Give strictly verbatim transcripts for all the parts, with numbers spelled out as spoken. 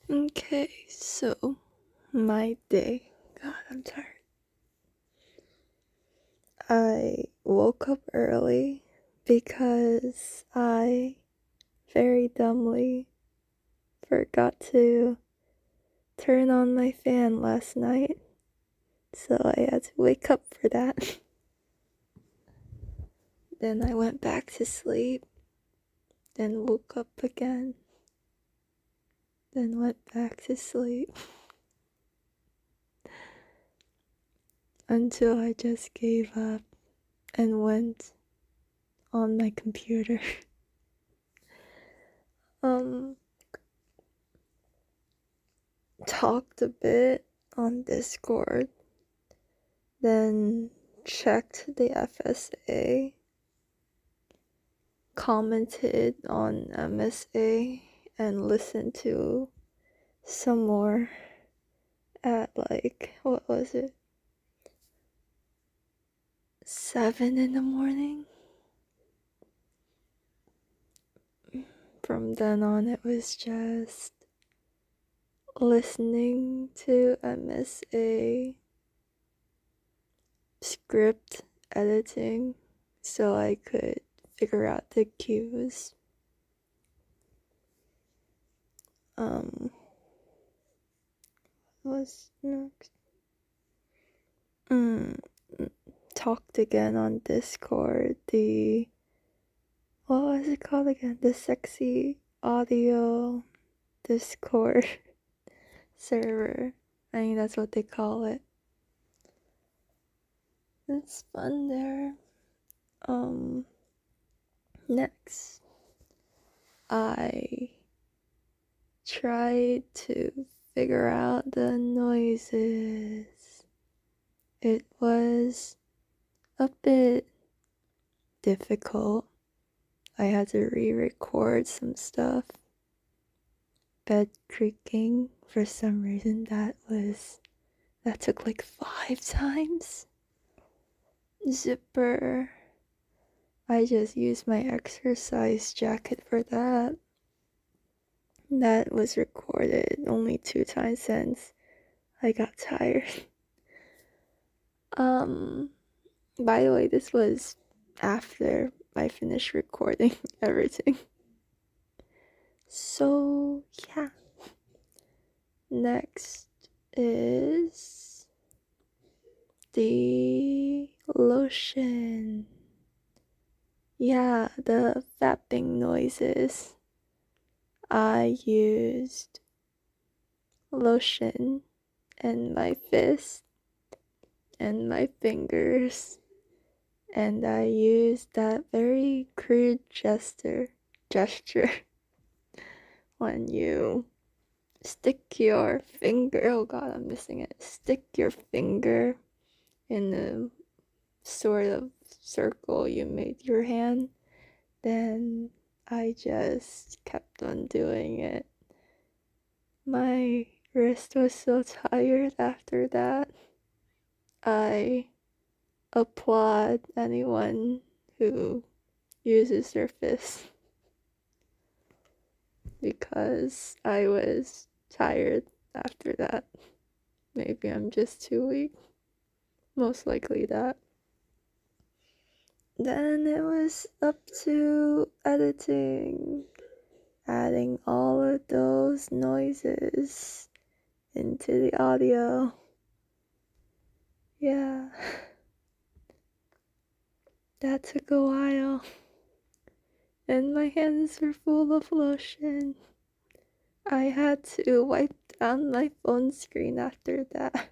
Okay, so my day. God, I'm tired. I woke up early because I very dumbly forgot to turn on my fan last night. So I had to wake up for that. Then I went back to sleep. Then woke up again. Then went back to sleep. Until I just gave up and went on my computer. um, talked a bit on Discord, then checked the F S A, commented on M S A, and listened to some more at like, what was it? Seven in the morning? From then on, it was just listening to M S A, script editing, so I could figure out the cues. Um, what was next? Mm, talked again on Discord. The what was it called again? The sexy audio Discord server. I think that's what they call it. It's fun there. Um, next, I tried to figure out the noises. It was a bit difficult. I had to re-record some stuff. Bed creaking, for some reason that was that took like five times. Zipper, I just used my exercise jacket for that. That was recorded only two times since I got tired. Um, by the way, this was after I finished recording everything. So, yeah. Next is the lotion. Yeah, the fapping noises. I used lotion and my fist and my fingers, and I used that very crude gesture gesture when you stick your finger, oh god, I'm missing it, stick your finger in the sort of circle you made your hand, then I just kept on doing it. My wrist was so tired after that. I applaud anyone who uses their fist because I was tired after that. Maybe I'm just too weak. Most likely that. Then it was up to editing, adding all of those noises into the audio. Yeah, that took a while. And my hands were full of lotion. I had to wipe down my phone screen after that.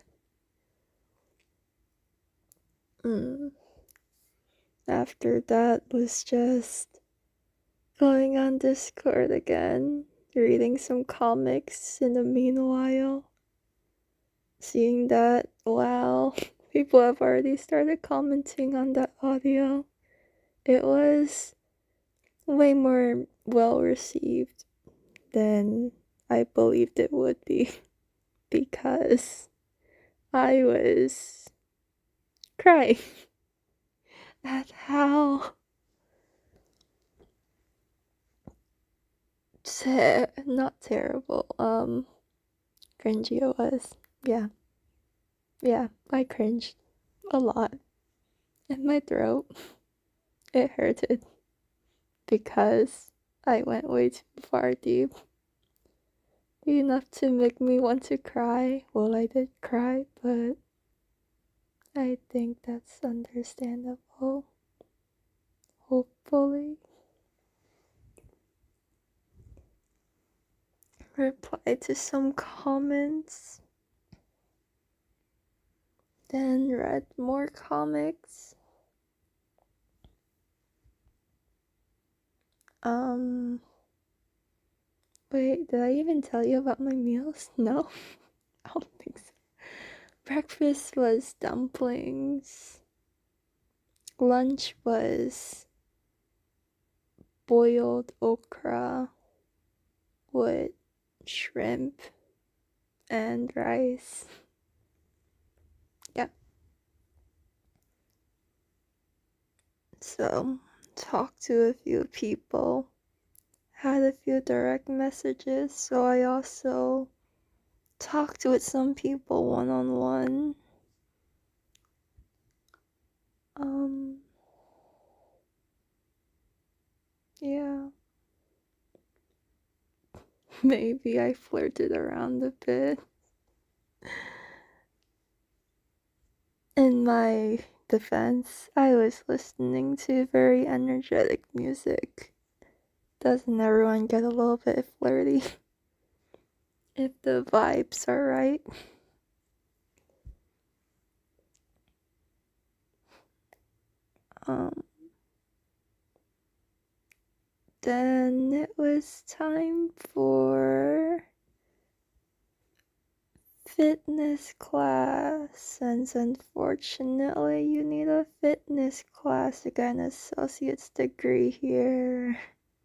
Mm. After that was just going on Discord again, reading some comics in the meanwhile. Seeing that, wow, people have already started commenting on that audio. It was way more well received than I believed it would be because I was crying at how ter- not terrible, um, cringy it was. Yeah. Yeah, I cringed a lot. And my throat, it hurted because I went way too far deep. Enough to make me want to cry. Well, I did cry, but I think that's understandable. Hopefully. Reply to some comments. Then read more comics. Um, wait, did I even tell you about my meals? No, I don't think so. Breakfast was dumplings. Lunch was boiled okra with shrimp and rice. Yeah. So, talked to a few people. Had a few direct messages, so I also talked with some people one-on-one. Um, yeah. Maybe I flirted around a bit. In my defense, I was listening to very energetic music. Doesn't everyone get a little bit flirty? If the vibes are right. Um, then it was time for fitness class, and unfortunately you need a fitness class to get an associate's degree here.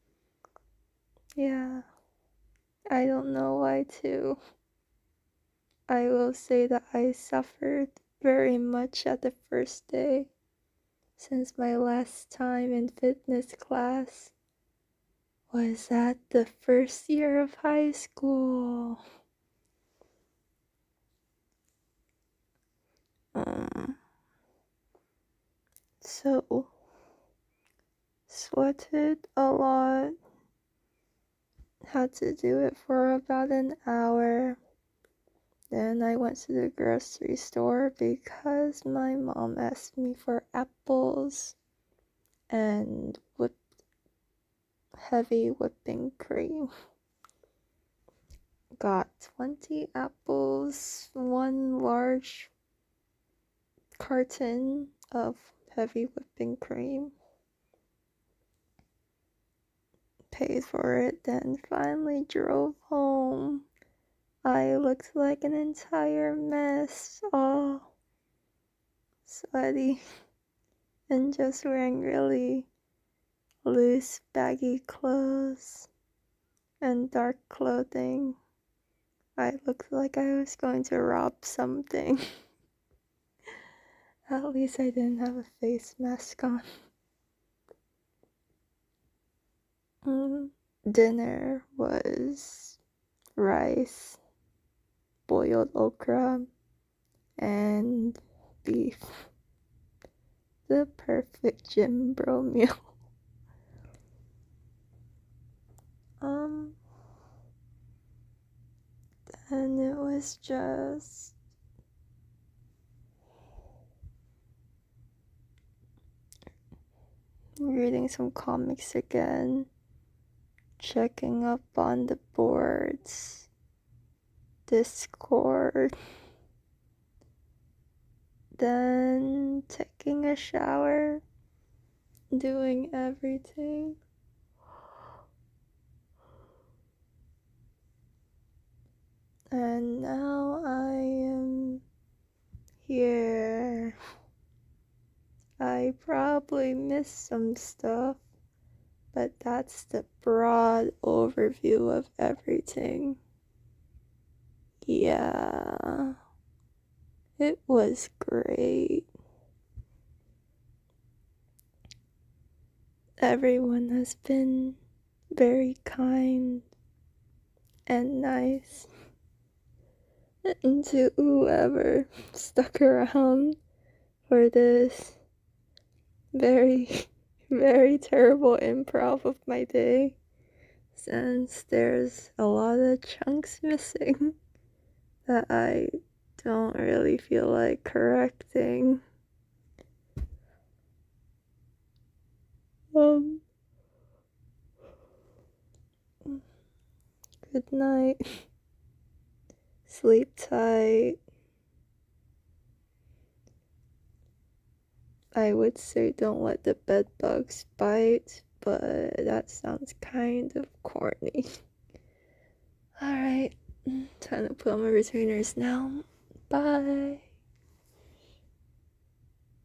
Yeah, I don't know why too. I will say that I suffered very much at the first day, since my last time in fitness class was at the first year of high school. Um, so, sweated a lot. Had to do it for about an hour. Then I went to the grocery store because my mom asked me for apples and whipped, heavy whipping cream. Got twenty apples, one large carton of heavy whipping cream. Paid for it, then finally drove home. I looked like an entire mess, all sweaty, and just wearing really loose, baggy clothes and dark clothing. I looked like I was going to rob something. At least I didn't have a face mask on. Mm. Dinner was rice, boiled okra, and beef. The perfect gym bro meal. Um, and it was just reading some comics again, checking up on the boards, Discord, then taking a shower, doing everything. And now I am here. I probably missed some stuff, but that's the broad overview of everything. Yeah, it was great. Everyone has been very kind and nice. And to whoever stuck around for this very, very terrible improv of my day, since there's a lot of chunks missing that I don't really feel like correcting. Um, good night. Sleep tight. I would say don't let the bed bugs bite, but that sounds kind of corny. Alright, time to put on my retainers now. Bye.